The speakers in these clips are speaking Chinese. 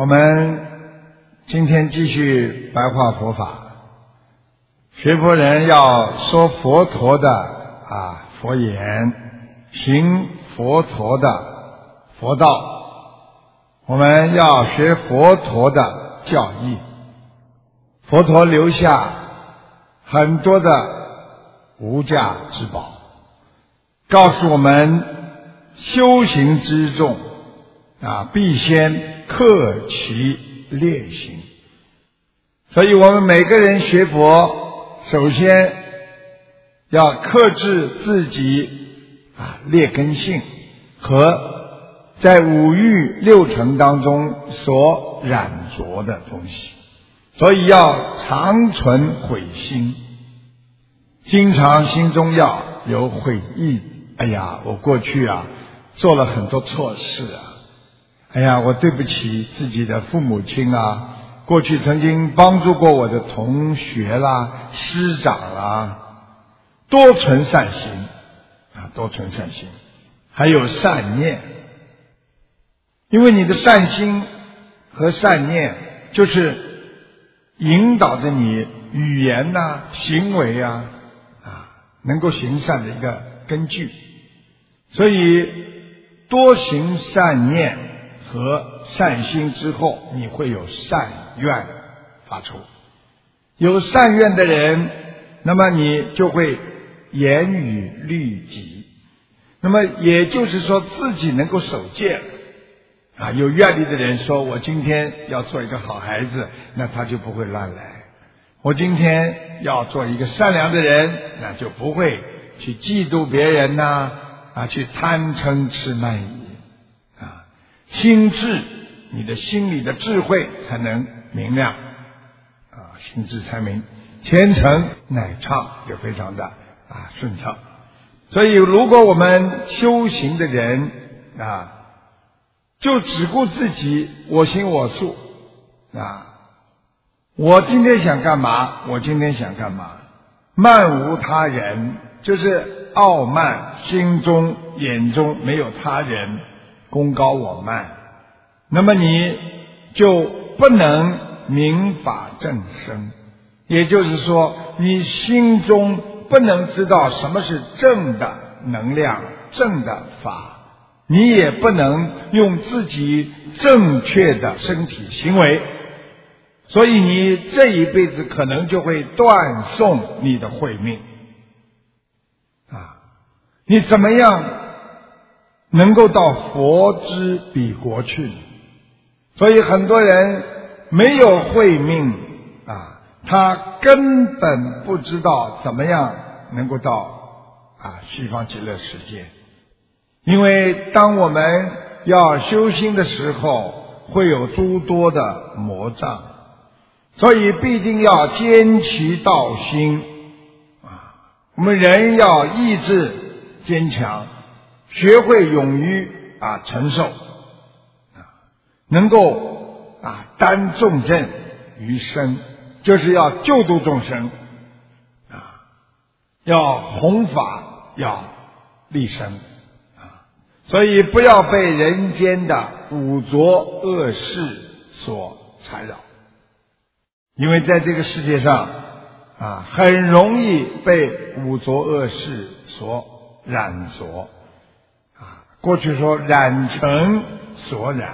我们今天继续白话佛法，学佛人要说佛陀的佛言，行佛陀的佛道，我们要学佛陀的教义。佛陀留下很多的无价之宝，告诉我们修行之重必先克其劣行。所以我们每个人学佛，首先要克制自己劣根性和在五欲六尘当中所染着的东西，所以要常存悔心，经常心中要有悔意。我过去做了很多错事我对不起自己的父母亲过去曾经帮助过我的同学啦、师长啦，多存善心多存善心，还有善念。因为你的善心和善念就是引导着你语言行为能够行善的一个根据。所以多行善念和善心之后，你会有善愿发出。有善愿的人，那么你就会严于律己，那么也就是说自己能够守戒有愿力的人说，我今天要做一个好孩子，那他就不会乱来。我今天要做一个善良的人，那就不会去嫉妒别人去贪嗔痴慢疑心智，你的心里的智慧才能明亮心智才明，前程乃畅，就非常的顺畅。所以如果我们修行的人就只顾自己我行我素我今天想干嘛我今天想干嘛，慢无他人，就是傲慢，心中眼中没有他人，功高我慢，那么你就不能明法正生。也就是说，你心中不能知道什么是正的能量、正的法，你也不能用自己正确的身体行为，所以你这一辈子可能就会断送你的慧命你怎么样能够到佛之彼国去？所以很多人没有慧命他根本不知道怎么样能够到西方极乐世界。因为当我们要修心的时候，会有诸多的魔障，所以必定要坚其道心我们人要意志坚强，学会勇于承受能够担重任于身，就是要救度众生要弘法，要利生所以不要被人间的污浊恶事所缠绕。因为在这个世界上很容易被污浊恶事所染着过去说染尘所染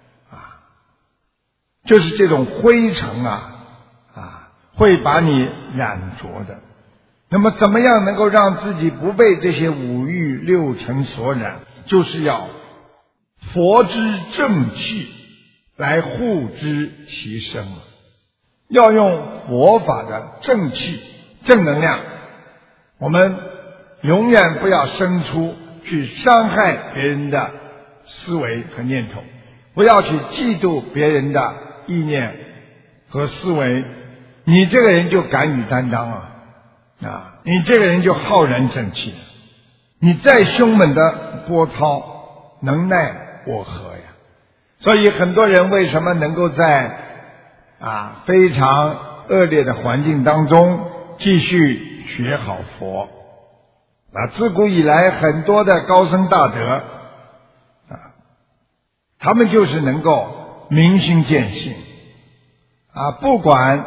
就是这种灰尘会把你染着的。那么怎么样能够让自己不被这些五欲六尘所染？就是要佛之正气来护之其身，要用佛法的正气、正能量。我们永远不要生出去伤害别人的思维和念头，不要去嫉妒别人的意念和思维，你这个人就敢于担当你这个人就浩然正气。你再凶猛的波涛，能奈我何呀？所以很多人为什么能够在非常恶劣的环境当中继续学好佛自古以来很多的高僧大德他们就是能够明心见性不管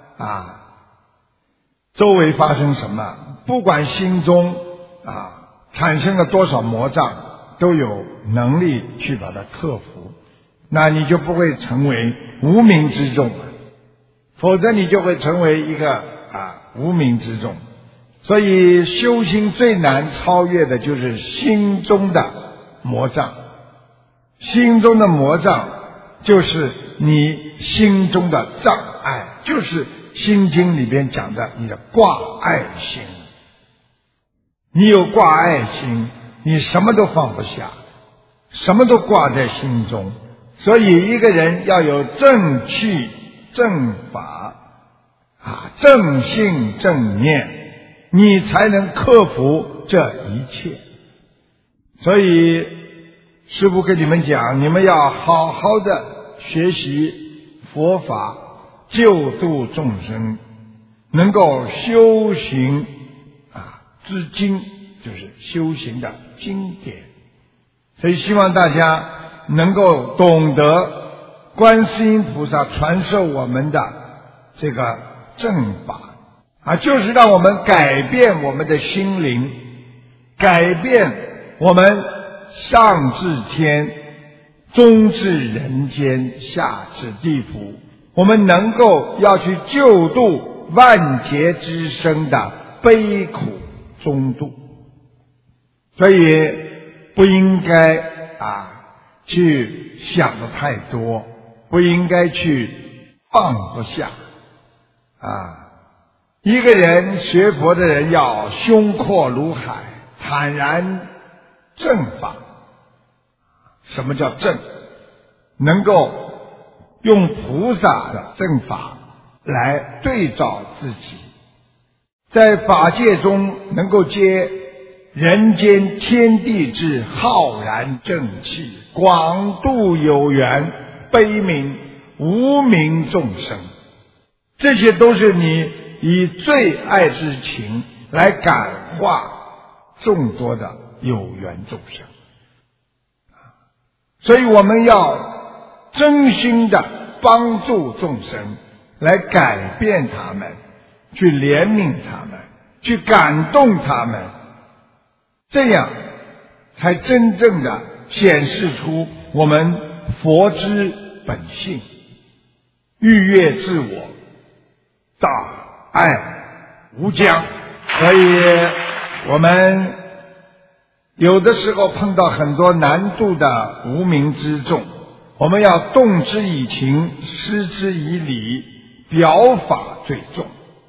周围发生什么，不管心中产生了多少魔障，都有能力去把它克服，那你就不会成为无名之众，否则你就会成为一个无名之众。所以修心最难超越的就是心中的魔障，心中的魔障就是你心中的障碍，就是心经里边讲的你的挂碍心。你有挂碍心，你什么都放不下，什么都挂在心中。所以一个人要有正气正法正性正念，你才能克服这一切。所以师父跟你们讲，你们要好好的学习佛法，救度众生，能够修行之经，就是修行的经典。所以希望大家能够懂得观世音菩萨传授我们的这个正法就是让我们改变我们的心灵，改变我们上至天，中至人间，下至地府，我们能够要去救度万劫之生的悲苦中度。所以不应该去想的太多，不应该去放不下一个人学佛的人要胸阔如海，坦然正法。什么叫正？能够用菩萨的正法来对照自己，在法界中能够接人间天地之浩然正气，广度有缘，悲悯无名众生。这些都是你以最爱之情来感化众多的有缘众生。所以我们要真心的帮助众生，来改变他们，去怜悯他们，去感动他们，这样才真正的显示出我们佛之本性，逾越自我，大爱无疆。所以我们有的时候碰到很多难度的无名之众，我们要动之以情，施之以理，表法最重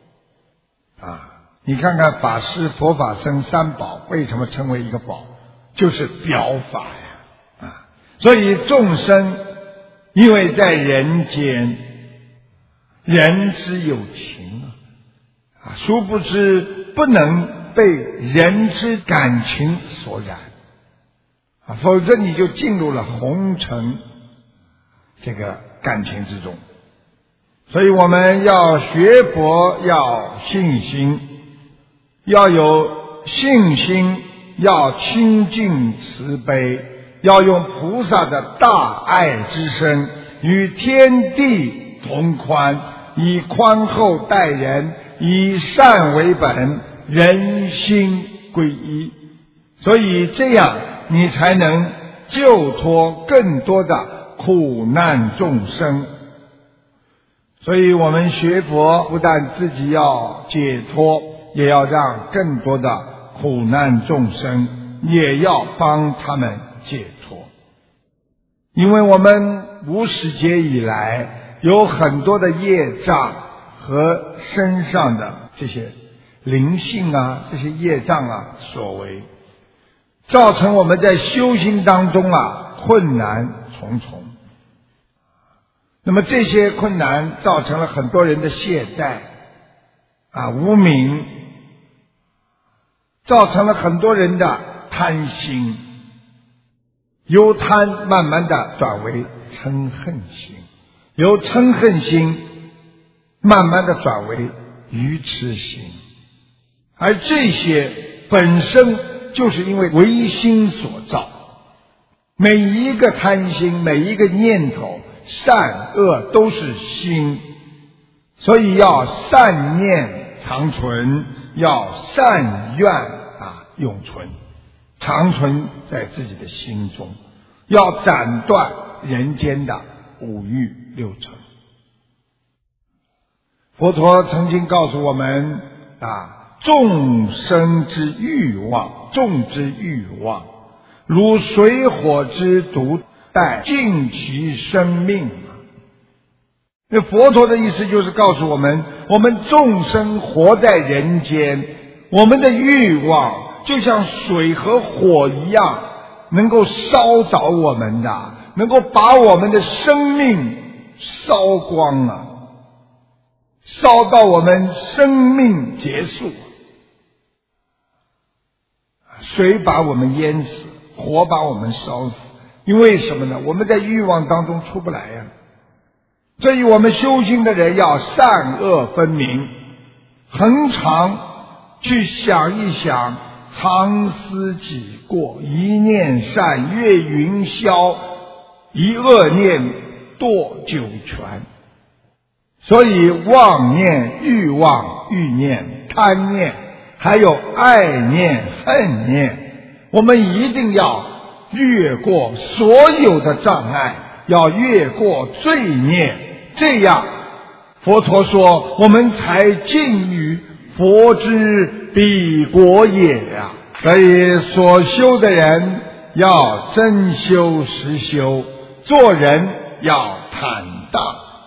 你看看法师佛法僧三宝为什么称为一个宝，就是表法所以众生因为在人间，人之有情殊不知不能被人之感情所染否则你就进入了红尘这个感情之中。所以我们要学佛，要信心，要有信心，要清净慈悲，要用菩萨的大爱之身与天地同宽，以宽厚待人，以善为本，人心归一。所以这样你才能救脱更多的苦难众生。所以我们学佛不但自己要解脱，也要让更多的苦难众生也要帮他们解脱。因为我们无始劫以来有很多的业障和身上的这些灵性这些业障所为，造成我们在修行当中困难重重。那么这些困难造成了很多人的懈怠无明，造成了很多人的贪心，由贪慢慢的转为嗔恨心，由嗔恨心慢慢的转为愚痴心。而这些本身就是因为唯心所造，每一个贪心，每一个念头， 善恶都是心，所以要善念长存，要善愿永存，长存在自己的心中，要斩断人间的五欲六尘。佛陀曾经告诉我们众生之欲望，众之欲望如水火之毒，殆尽其生命。那佛陀的意思就是告诉我们，我们众生活在人间，我们的欲望就像水和火一样，能够烧着我们的，能够把我们的生命烧光烧到我们生命结束。水把我们淹死，火把我们烧死，因为什么呢？我们在欲望当中出不来所以我们修行的人要善恶分明，恒常去想一想，常思己过，一念善越云霄，一恶念堕九泉。所以妄念、欲望、欲念、贪念，还有爱念、恨念，我们一定要越过所有的障碍，要越过罪孽，这样佛陀说我们才近于佛之彼国也所以所修的人要真修实修，做人要坦荡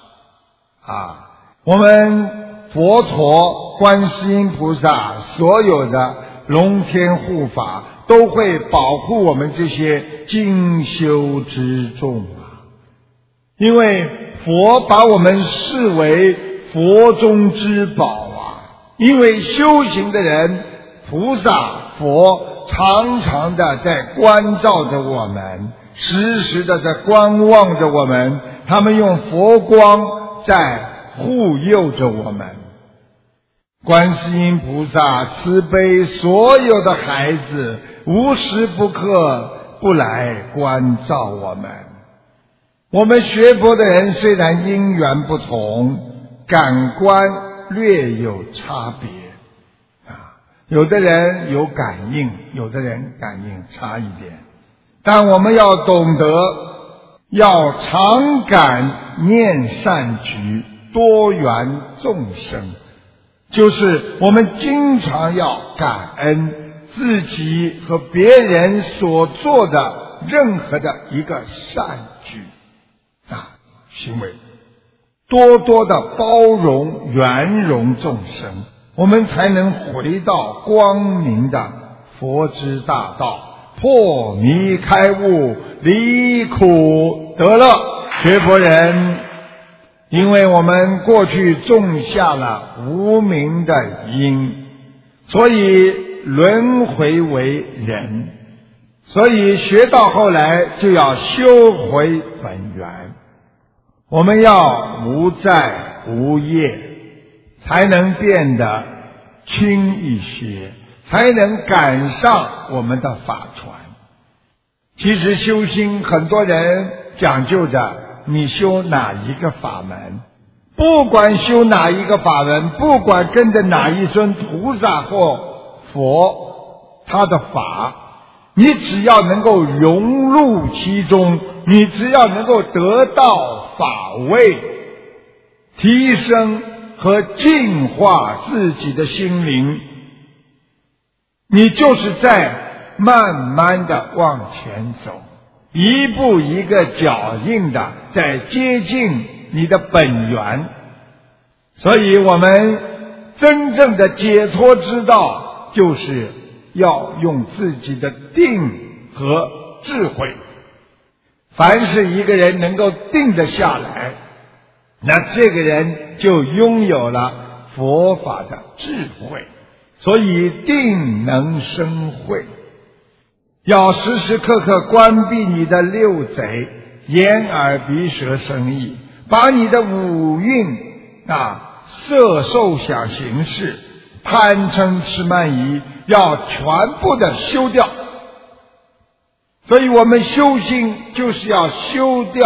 我们佛陀、观世音菩萨所有的龙天护法都会保护我们这些精修之众因为佛把我们视为佛中之宝因为修行的人，菩萨佛常常的在关照着我们，时时的在观望着我们，他们用佛光在护佑着我们。观世音菩萨慈悲所有的孩子，无时不刻不来关照我们。我们学佛的人虽然因缘不同，感官略有差别有的人有感应，有的人感应差一点，但我们要懂得要常感念善举，多缘众生，就是我们经常要感恩自己和别人所做的任何的一个善举行为，多多的包容圆融众生，我们才能回到光明的佛之大道，破迷开悟，离苦得乐。学佛人因为我们过去种下了无明的因，所以轮回为人，所以学到后来就要修回本源。我们要无债无业，才能变得轻一些，才能赶上我们的法传。其实修心，很多人讲究着你修哪一个法门，不管修哪一个法门，不管跟着哪一尊菩萨或佛他的法，你只要能够融入其中，你只要能够得到法味，提升和净化自己的心灵，你就是在慢慢的往前走，一步一个脚印的在接近你的本源。所以我们真正的解脱之道，就是要用自己的定和智慧。凡是一个人能够定得下来，那这个人就拥有了佛法的智慧。所以定能生慧，要时时刻刻关闭你的六贼，眼耳鼻舌身意，把你的五蕴色受想行识、贪嗔痴慢疑要全部的修掉。所以我们修心就是要修掉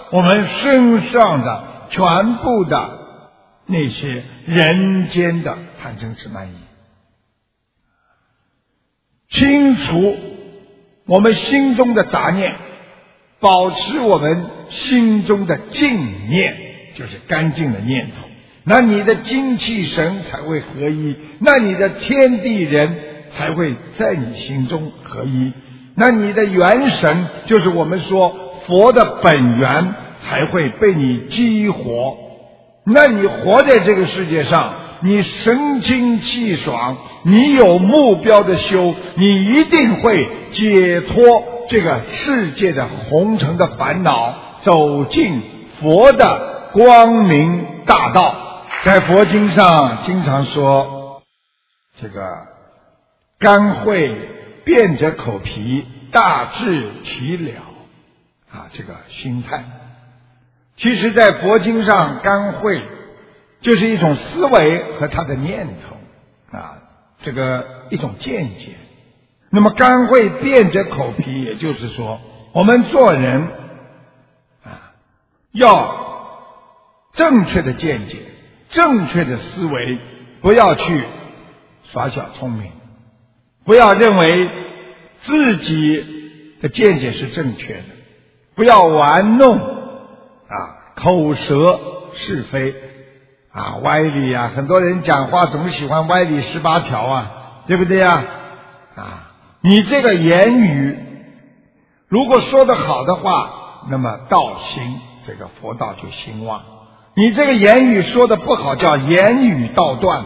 我们身上的全部的那些人间的贪嗔痴慢疑，清除我们心中的杂念，保持我们心中的净念，就是干净的念头，那你的精气神才会合一，那你的天地人才会在你心中合一，那你的元神，就是我们说佛的本源，才会被你激活。那你活在这个世界上，你神清气爽，你有目标的修，你一定会解脱这个世界的红尘的烦恼，走进佛的光明大道。在佛经上经常说，这个甘会变者口皮，大智其了这个心态。其实在佛经上，甘会就是一种思维和他的念头这个一种见解。那么甘会变者口皮，也就是说我们做人要正确的见解，正确的思维，不要去耍小聪明，不要认为自己的见解是正确的，不要玩弄口舌是非歪理很多人讲话总喜欢歪理18条对不对你这个言语如果说得好的话，那么道兴，这个佛道就兴旺。你这个言语说得不好，叫言语道断。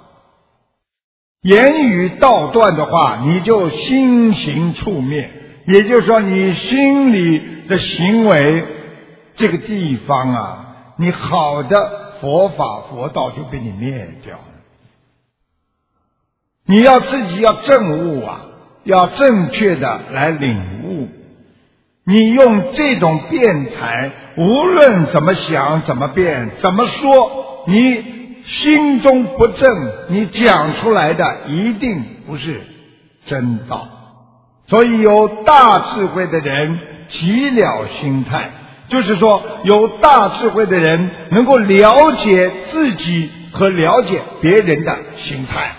言语道断的话，你就心行处灭，也就是说你心里的行为这个地方你好的佛法佛道就被你灭掉了。你要自己要证悟要正确的来领悟。你用这种辩才，无论怎么想怎么辩怎么说，你心中不正，你讲出来的一定不是真道。所以有大智慧的人极了心态，就是说有大智慧的人能够了解自己和了解别人的心态。